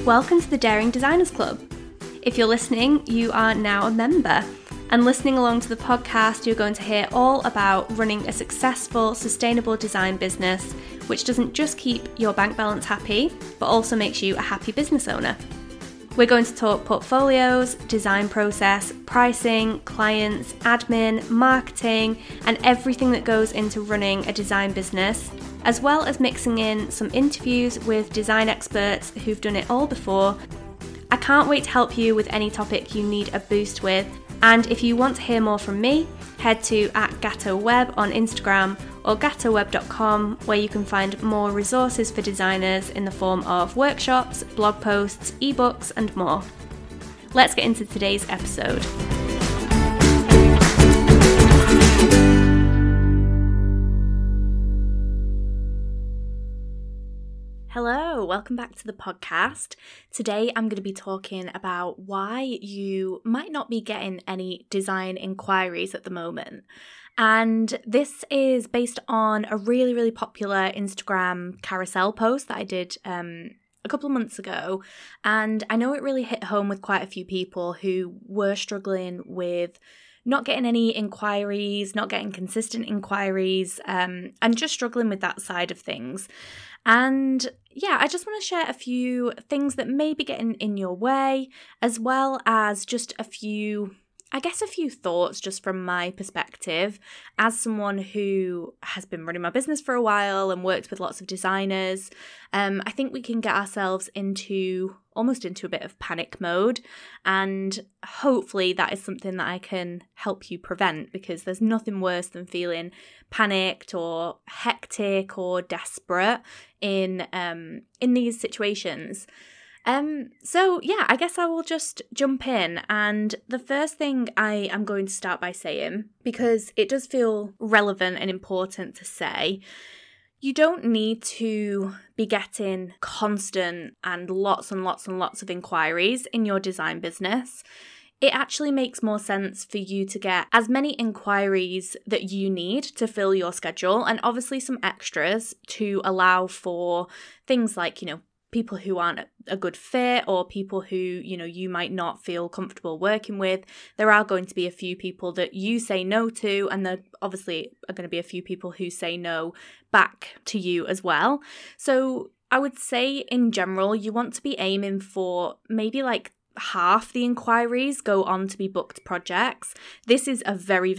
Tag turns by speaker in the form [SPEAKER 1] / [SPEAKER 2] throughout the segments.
[SPEAKER 1] Welcome to the Daring Designers Club. If you're listening, you are now a member. And listening along to the podcast, you're going to hear all about running a successful, sustainable design business, which doesn't just keep your bank balance happy, but also makes you a happy business owner. We're going to talk portfolios, design process, pricing, clients, admin, marketing, and everything that goes into running a design business, as well as mixing in some interviews with design experts who've done it all before. I can't wait to help you with any topic you need a boost with. And if you want to hear more from me, head to @GattoWeb on Instagram or gattoweb.com, where you can find more resources for designers in the form of workshops, blog posts, ebooks, and more. Let's get into today's episode. Hello, welcome back to the podcast. Today I'm going to be talking about why you might not be getting any design inquiries at the moment. And this is based on a really popular Instagram carousel post that I did a couple of months ago. And I know it really hit home with quite a few people who were struggling with not getting any inquiries, not getting consistent inquiries, and just struggling with that side of things. And yeah, I just want to share a few things that may be getting in your way, as well as just a few thoughts just from my perspective as someone who has been running my business for a while and worked with lots of designers. I think we can get ourselves almost into a bit of panic mode, and hopefully that is something that I can help you prevent, because there's nothing worse than feeling panicked or hectic or desperate in these situations. So yeah, I guess I will just jump in. And the first thing I am going to start by saying, because it does feel relevant and important to say, you don't need to be getting constant and lots of inquiries in your design business. It actually makes more sense for you to get as many inquiries that you need to fill your schedule, and obviously some extras to allow for things like, people who aren't a good fit, or people who, you might not feel comfortable working with. There are going to be a few people that you say no to, and there obviously are going to be a few people who say no back to you as well. So I would say in general, you want to be aiming for maybe like half the inquiries go on to be booked projects. This is a very,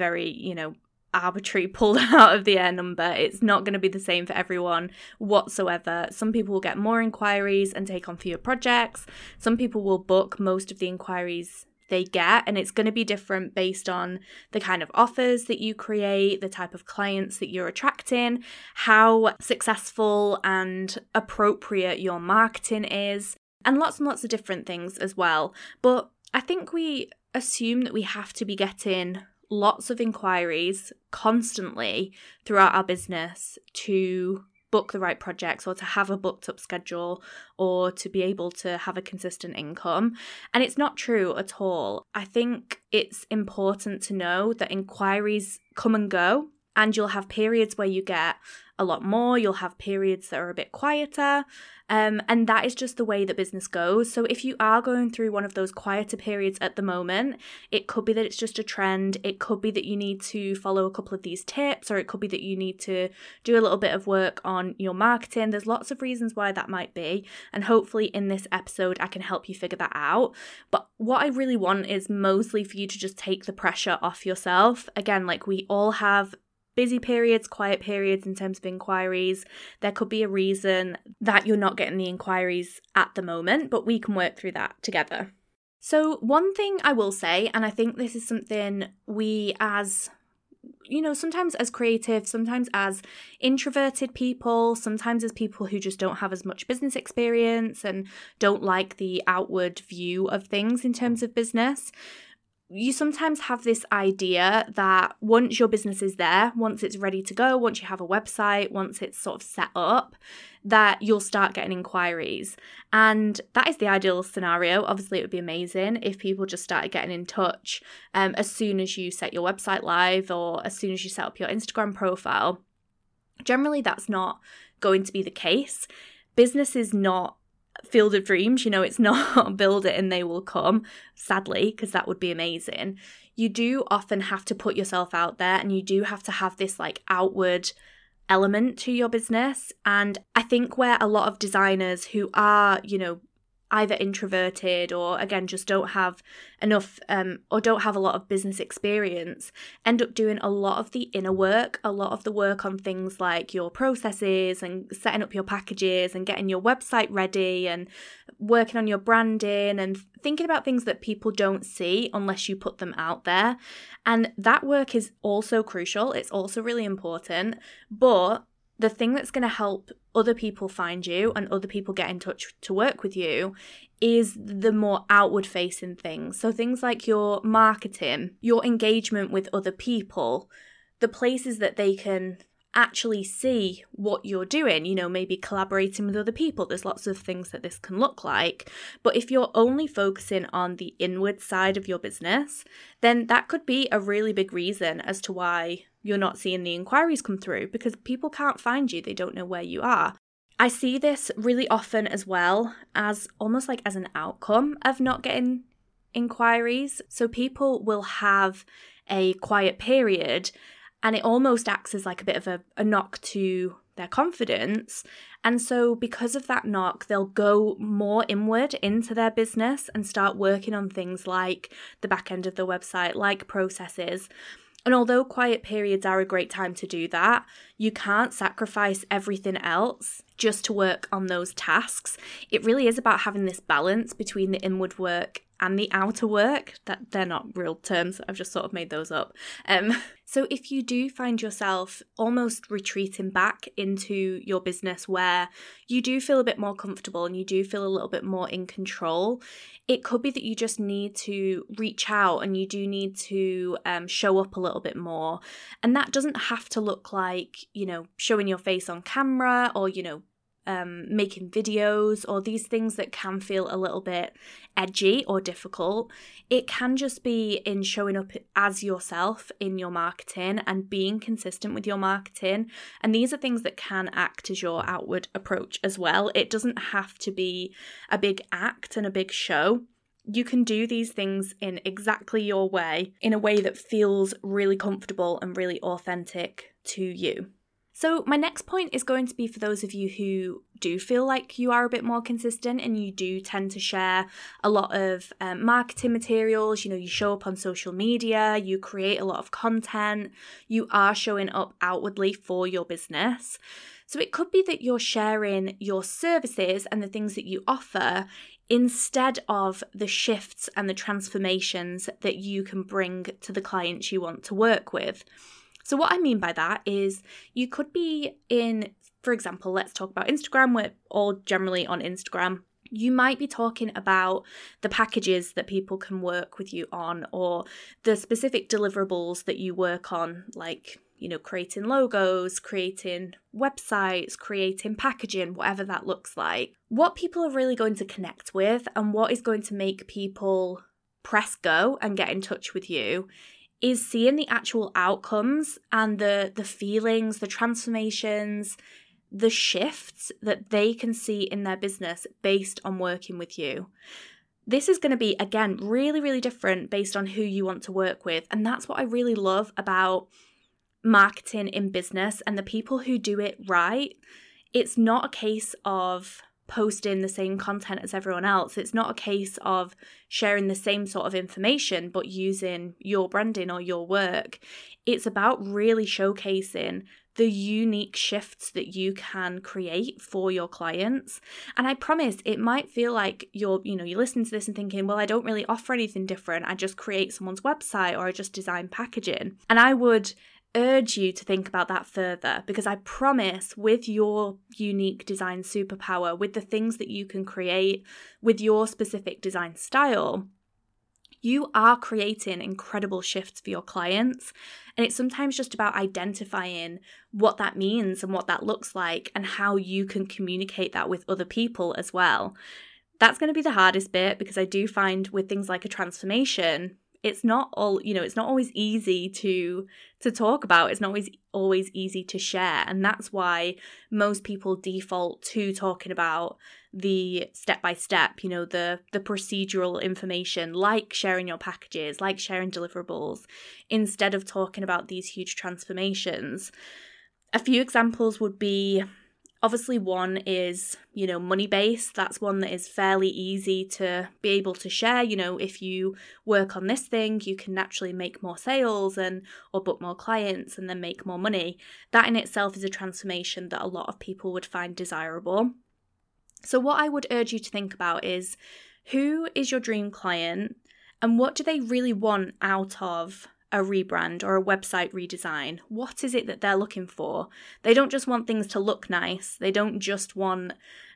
[SPEAKER 1] arbitrary pulled out of the air number. It's not going to be the same for everyone whatsoever. Some people will get more inquiries and take on fewer projects. Some people will book most of the inquiries they get, and it's going to be different based on the kind of offers that you create, the type of clients that you're attracting, how successful and appropriate your marketing is, and lots of different things as well. But I think we assume that we have to be getting lots of inquiries constantly throughout our business to book the right projects, or to have a booked up schedule, or to be able to have a consistent income. And it's not true at all. I think it's important to know that inquiries come and go, and you'll have periods where you get a lot more, you'll have periods that are a bit quieter, and that is just the way that business goes. So if you are going through one of those quieter periods at the moment, it could be that it's just a trend, it could be that you need to follow a couple of these tips, or it could be that you need to do a little bit of work on your marketing. There's lots of reasons why that might be, and hopefully in this episode I can help you figure that out. But what I really want is mostly for you to just take the pressure off yourself. Again, like, we all have busy periods, quiet periods in terms of inquiries. There could be a reason that you're not getting the inquiries at the moment, but we can work through that together. So one thing I will say, and I think this is something we as, sometimes as creatives, sometimes as introverted people, sometimes as people who just don't have as much business experience and don't like the outward view of things in terms of business, you sometimes have this idea that once your business is there, once it's ready to go, once you have a website, once it's sort of set up, that you'll start getting inquiries. And that is the ideal scenario. Obviously, it would be amazing if people just started getting in touch as soon as you set your website live, or as soon as you set up your Instagram profile. Generally, that's not going to be the case. Business is not field of dreams. It's not build it and they will come, sadly, because that would be amazing. You do often have to put yourself out there, and you do have to have this like outward element to your business. And I think where a lot of designers who are, either introverted or again just don't have enough or don't have a lot of business experience, end up doing a lot of the inner work, a lot of the work on things like your processes and setting up your packages and getting your website ready and working on your branding and thinking about things that people don't see unless you put them out there. And that work is also crucial. It's also really important. But the thing that's going to help other people find you and other people get in touch to work with you is the more outward facing things. So things like your marketing, your engagement with other people, the places that they can actually see what you're doing, maybe collaborating with other people. There's lots of things that this can look like. But if you're only focusing on the inward side of your business, then that could be a really big reason as to why you're not seeing the inquiries come through, because people can't find you. They don't know where you are. I see this really often as well as almost like as an outcome of not getting inquiries. So people will have a quiet period, and it almost acts as like a bit of a knock to their confidence. And so because of that knock, they'll go more inward into their business and start working on things like the back end of the website, like processes. And although quiet periods are a great time to do that, you can't sacrifice everything else just to work on those tasks. It really is about having this balance between the inward work and the outer work. That they're not real terms, I've just sort of made those up. So if you do find yourself almost retreating back into your business where you do feel a bit more comfortable and you do feel a little bit more in control, it could be that you just need to reach out and you do need to show up a little bit more. And that doesn't have to look like, showing your face on camera or, making videos or these things that can feel a little bit edgy or difficult. It can just be in showing up as yourself in your marketing and being consistent with your marketing. And these are things that can act as your outward approach as well. It doesn't have to be a big act and a big show. You can do these things in exactly your way, in a way that feels really comfortable and really authentic to you. So my next point is going to be for those of you who do feel like you are a bit more consistent and you do tend to share a lot of marketing materials. You show up on social media, you create a lot of content, you are showing up outwardly for your business. So it could be that you're sharing your services and the things that you offer instead of the shifts and the transformations that you can bring to the clients you want to work with. So what I mean by that is you could be in, for example, let's talk about Instagram. We're all generally on Instagram. You might be talking about the packages that people can work with you on, or the specific deliverables that you work on, like, creating logos, creating websites, creating packaging, whatever that looks like. What people are really going to connect with and what is going to make people press go and get in touch with you is seeing the actual outcomes and the feelings, the transformations, the shifts that they can see in their business based on working with you. This is going to be, again, really, really different based on who you want to work with. And that's what I really love about marketing in business and the people who do it right. It's not a case of posting the same content as everyone else. It's not a case of sharing the same sort of information but using your branding or your work. It's about really showcasing the unique shifts that you can create for your clients. And I promise it might feel like you're listening to this and thinking, well, I don't really offer anything different. I just create someone's website or I just design packaging. And I would urge you to think about that further, because I promise with your unique design superpower, with the things that you can create with your specific design style, you are creating incredible shifts for your clients. And it's sometimes just about identifying what that means and what that looks like and how you can communicate that with other people as well. That's going to be the hardest bit, because I do find with things like a transformation, it's not always easy to talk about. It's not always easy to share. And that's why most people default to talking about the step-by-step, the procedural information, like sharing your packages, like sharing deliverables, instead of talking about these huge transformations. A few examples would be, obviously one is, money-based. That's one that is fairly easy to be able to share. If you work on this thing, you can naturally make more sales or book more clients and then make more money. That in itself is a transformation that a lot of people would find desirable. So what I would urge you to think about is, who is your dream client and what do they really want out of a rebrand or a website redesign? What is it that they're looking for? They don't just want things to look nice. They don't just want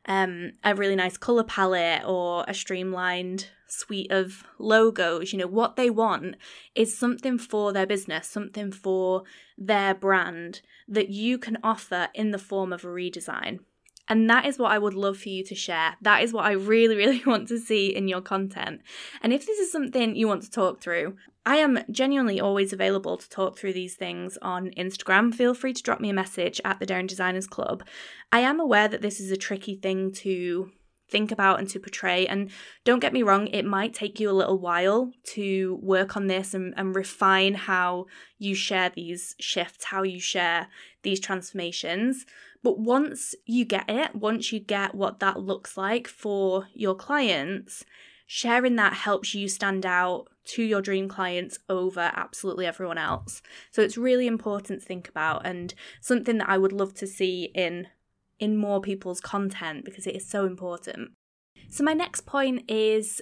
[SPEAKER 1] a really nice colour palette or a streamlined suite of logos. What they want is something for their business, something for their brand that you can offer in the form of a redesign. And that is what I would love for you to share. That is what I really, really want to see in your content. And if this is something you want to talk through, I am genuinely always available to talk through these things on Instagram. Feel free to drop me a message at the Daring Designers Club. I am aware that this is a tricky thing to think about and to portray. And don't get me wrong, it might take you a little while to work on this and refine how you share these shifts, how you share these transformations. But once you get it, once you get what that looks like for your clients, sharing that helps you stand out to your dream clients over absolutely everyone else. So it's really important to think about, and something that I would love to see in more people's content, because it is so important. So my next point is,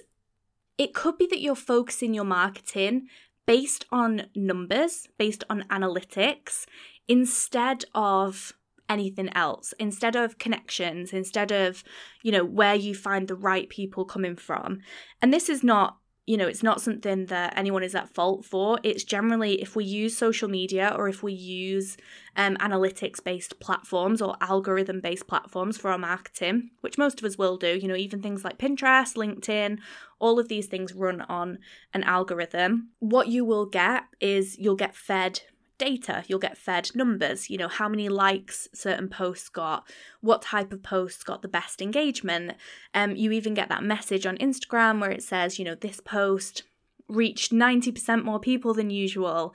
[SPEAKER 1] it could be that you're focusing your marketing based on numbers, based on analytics, instead of anything else, instead of connections, instead of, where you find the right people coming from. And this is not, it's not something that anyone is at fault for. It's generally, if we use social media or if we use analytics-based platforms or algorithm-based platforms for our marketing, which most of us will do, even things like Pinterest, LinkedIn, all of these things run on an algorithm. What you will get is you'll get fed data, you'll get fed numbers, how many likes certain posts got, what type of posts got the best engagement. You even get that message on Instagram where it says, this post reached 90% more people than usual.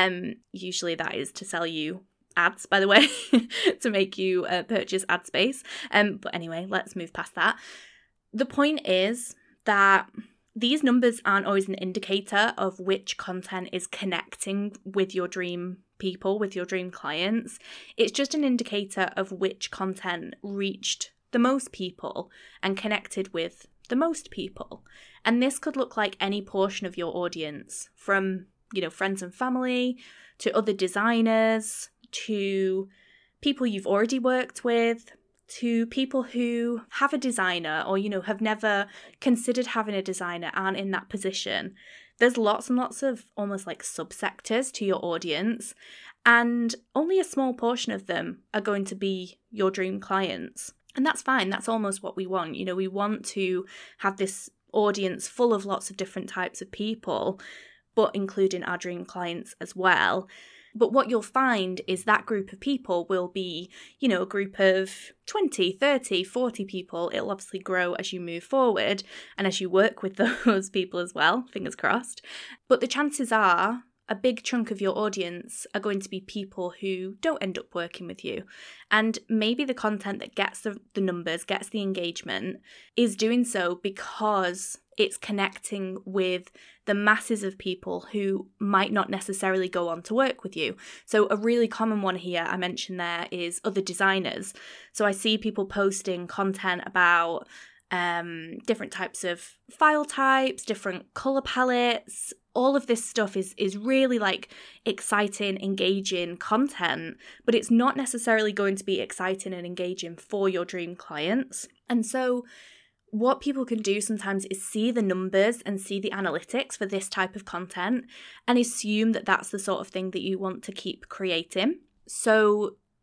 [SPEAKER 1] Usually that is to sell you ads, by the way, to make you purchase ad space. But anyway, let's move past that. The point is that these numbers aren't always an indicator of which content is connecting with your dream people, with your dream clients. It's just an indicator of which content reached the most people and connected with the most people. And this could look like any portion of your audience, from, friends and family, to other designers, to people you've already worked with, to people who have a designer or, have never considered having a designer, aren't in that position. There's lots and lots of almost like subsectors to your audience, and only a small portion of them are going to be your dream clients. And that's fine. That's almost what we want. We want to have this audience full of lots of different types of people, but including our dream clients as well. But what you'll find is that group of people will be, a group of 20, 30, 40 people. It'll obviously grow as you move forward and as you work with those people as well, fingers crossed. But the chances are a big chunk of your audience are going to be people who don't end up working with you. And maybe the content that gets the numbers, gets the engagement, is doing so because it's connecting with the masses of people who might not necessarily go on to work with you. So a really common one here I mentioned there is other designers. So I see people posting content about different types of file types, different color palettes. All of this stuff is really like exciting, engaging content, but it's not necessarily going to be exciting and engaging for your dream clients. And so what people can do sometimes is see the numbers and see the analytics for this type of content and assume that that's the sort of thing that you want to keep creating. So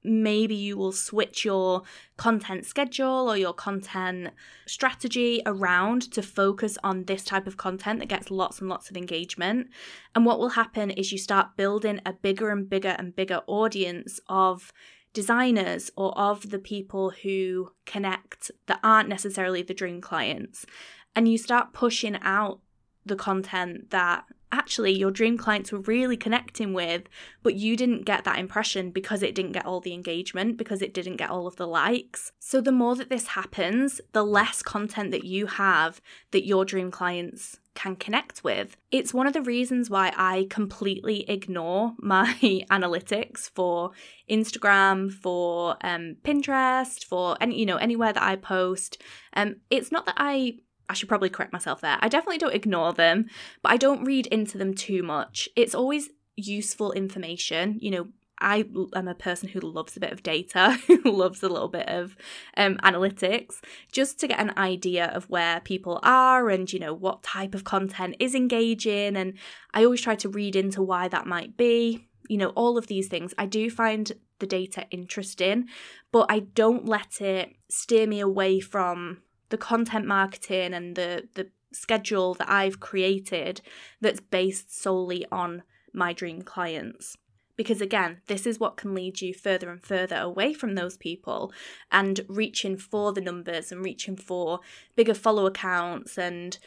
[SPEAKER 1] maybe you will switch your content schedule or your content strategy around to focus on this type of content that gets lots and lots of engagement. And what will happen is you start building a bigger and bigger and bigger audience of designers or of the people who connect that aren't necessarily the dream clients. And you start pushing out the content that actually your dream clients were really connecting with, but you didn't get that impression because it didn't get all the engagement, because it didn't get all of the likes. So the more that this happens, the less content that you have that your dream clients can connect with. It's one of the reasons why I completely ignore my analytics for Instagram, for Pinterest, for anywhere that I post. It's not that I should probably correct myself there. I definitely don't ignore them, but I don't read into them too much. It's always useful information. I am a person who loves a bit of data, who loves a little bit of analytics, just to get an idea of where people are and, what type of content is engaging. And I always try to read into why that might be. All of these things. I do find the data interesting, but I don't let it steer me away from the content marketing and the schedule that I've created that's based solely on my dream clients. Because again, this is what can lead you further and further away from those people and reaching for the numbers and reaching for bigger follow accounts and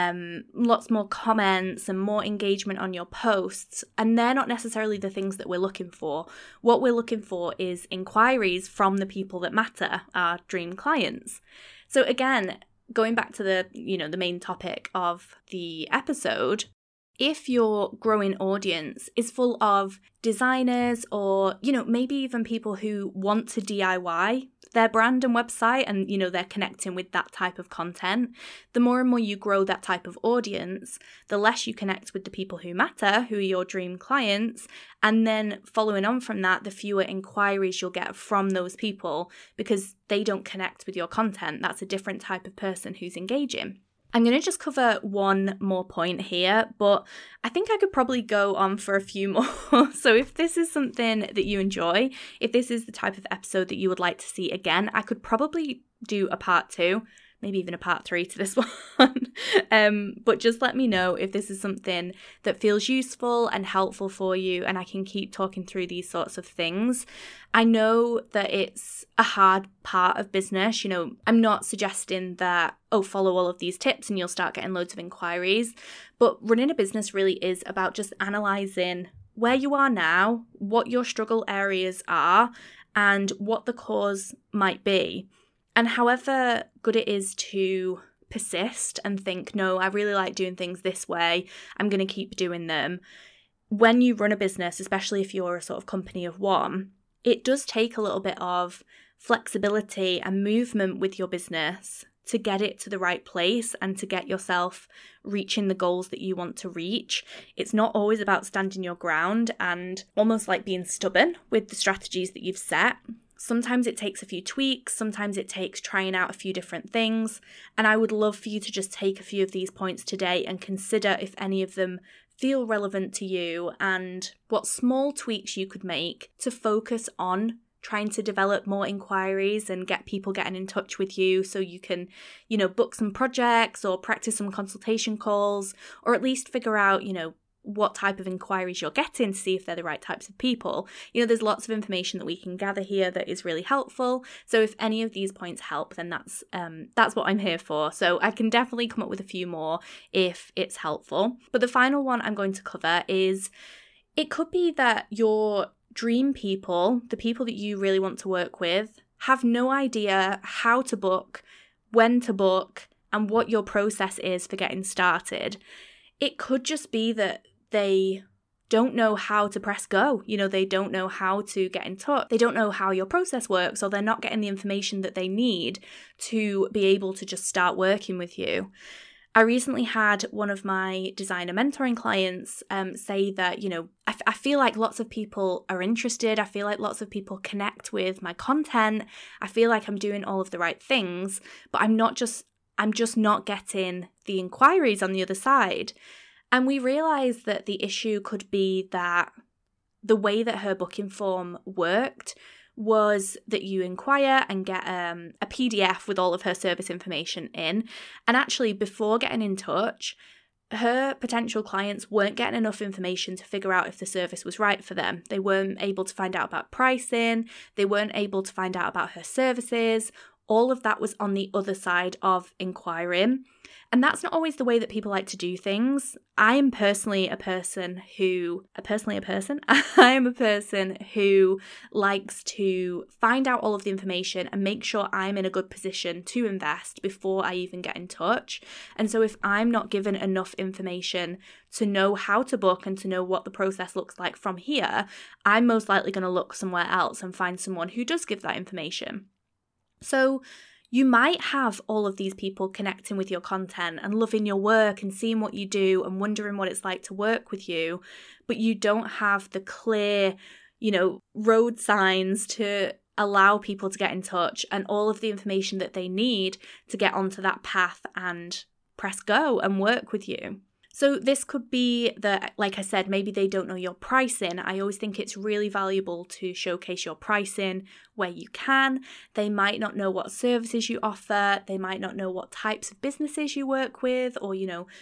[SPEAKER 1] lots more comments and more engagement on your posts. And they're not necessarily the things that we're looking for. What we're looking for is inquiries from the people that matter, our dream clients. So again, going back to the main topic of the episode, if your growing audience is full of designers or, maybe even people who want to DIY their brand and website and, they're connecting with that type of content, the more and more you grow that type of audience, the less you connect with the people who matter, who are your dream clients. And then following on from that, the fewer inquiries you'll get from those people because they don't connect with your content. That's a different type of person who's engaging. I'm going to just cover one more point here, but I think I could probably go on for a few more. So if this is something that you enjoy, if this is the type of episode that you would like to see again, I could probably do a part 2, maybe even a part 3 to this one. But just let me know if this is something that feels useful and helpful for you, and I can keep talking through these sorts of things. I know that it's a hard part of business. I'm not suggesting that, follow all of these tips and you'll start getting loads of inquiries. But running a business really is about just analysing where you are now, what your struggle areas are, and what the cause might be. And however good it is to persist and think, no, I really like doing things this way, I'm going to keep doing them. When you run a business, especially if you're a sort of company of one, it does take a little bit of flexibility and movement with your business to get it to the right place and to get yourself reaching the goals that you want to reach. It's not always about standing your ground and almost like being stubborn with the strategies that you've set. Sometimes it takes a few tweaks, sometimes it takes trying out a few different things, and I would love for you to just take a few of these points today and consider if any of them feel relevant to you and what small tweaks you could make to focus on trying to develop more inquiries and get people getting in touch with you so you can, book some projects or practice some consultation calls, or at least figure out, what type of inquiries you're getting to see if they're the right types of people. There's lots of information that we can gather here that is really helpful. So if any of these points help, then that's what I'm here for. So I can definitely come up with a few more if it's helpful. But the final one I'm going to cover is, it could be that your dream people, the people that you really want to work with, have no idea how to book, when to book, and what your process is for getting started. It could just be that they don't know how to press go. They don't know how to get in touch. They don't know how your process works, or they're not getting the information that they need to be able to just start working with you. I recently had one of my designer mentoring clients say that, I feel like lots of people are interested. I feel like lots of people connect with my content. I feel like I'm doing all of the right things, but I'm just not getting the inquiries on the other side. And we realised that the issue could be that the way that her booking form worked was that you inquire and get a PDF with all of her service information in. And actually, before getting in touch, her potential clients weren't getting enough information to figure out if the service was right for them. They weren't able to find out about pricing. They weren't able to find out about her services. All of that was on the other side of inquiring. And that's not always the way that people like to do things. I am personally a person who likes to find out all of the information and make sure I'm in a good position to invest before I even get in touch. And so if I'm not given enough information to know how to book and to know what the process looks like from here, I'm most likely going to look somewhere else and find someone who does give that information. So you might have all of these people connecting with your content and loving your work and seeing what you do and wondering what it's like to work with you, but you don't have the clear, road signs to allow people to get in touch and all of the information that they need to get onto that path and press go and work with you. So this could be that, like I said, maybe they don't know your pricing. I always think it's really valuable to showcase your pricing where you can. They might not know what services you offer. They might not know what types of businesses you work with or,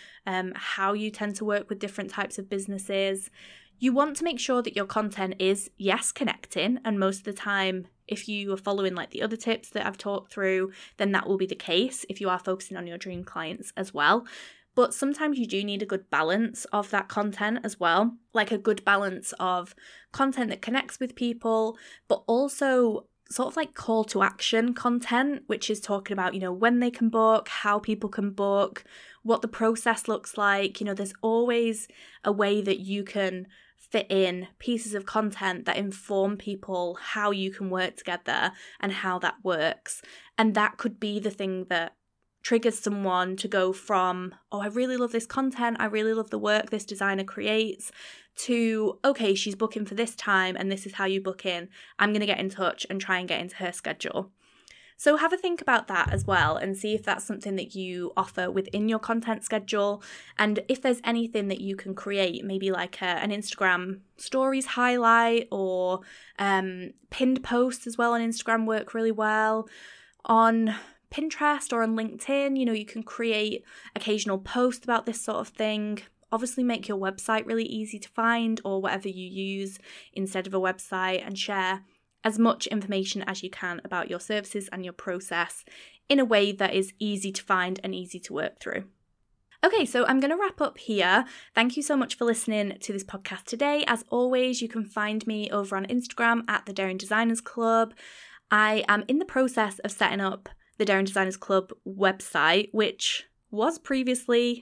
[SPEAKER 1] how you tend to work with different types of businesses. You want to make sure that your content is, yes, connecting. And most of the time, if you are following like the other tips that I've talked through, then that will be the case if you are focusing on your dream clients as well. But sometimes you do need a good balance of that content as well, like a good balance of content that connects with people, but also sort of like call to action content, which is talking about, when they can book, how people can book, what the process looks like. There's always a way that you can fit in pieces of content that inform people how you can work together and how that works. And that could be the thing that triggers someone to go from, oh, I really love this content, I really love the work this designer creates, to, okay, she's booking for this time and this is how you book in. I'm going to get in touch and try and get into her schedule. So have a think about that as well and see if that's something that you offer within your content schedule. And if there's anything that you can create, maybe like an Instagram stories highlight or pinned posts as well on Instagram work really well. On Pinterest or on LinkedIn, you can create occasional posts about this sort of thing. Obviously make your website really easy to find or whatever you use instead of a website, and share as much information as you can about your services and your process in a way that is easy to find and easy to work through. Okay, so I'm going to wrap up here. Thank you so much for listening to this podcast today. As always, you can find me over on Instagram at the Daring Designers Club. I am in the process of setting up the Daring Designers Club website, which was previously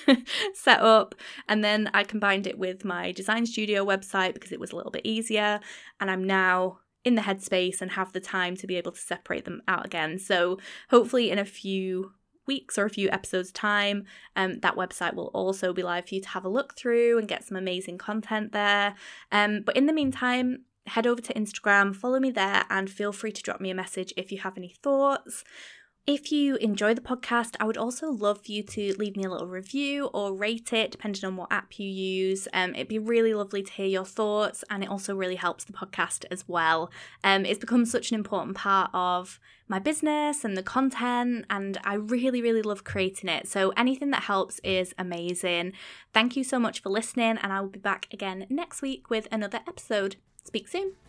[SPEAKER 1] set up, and then I combined it with my design studio website because it was a little bit easier, and I'm now in the headspace and have the time to be able to separate them out again. So hopefully in a few weeks or a few episodes time, that website will also be live for you to have a look through and get some amazing content there. But in the meantime, head over to Instagram, follow me there, and feel free to drop me a message if you have any thoughts. If you enjoy the podcast, I would also love for you to leave me a little review or rate it, depending on what app you use. It'd be really lovely to hear your thoughts, and it also really helps the podcast as well. It's become such an important part of my business and the content, and I really, really love creating it. So anything that helps is amazing. Thank you so much for listening, and I will be back again next week with another episode. Speak soon.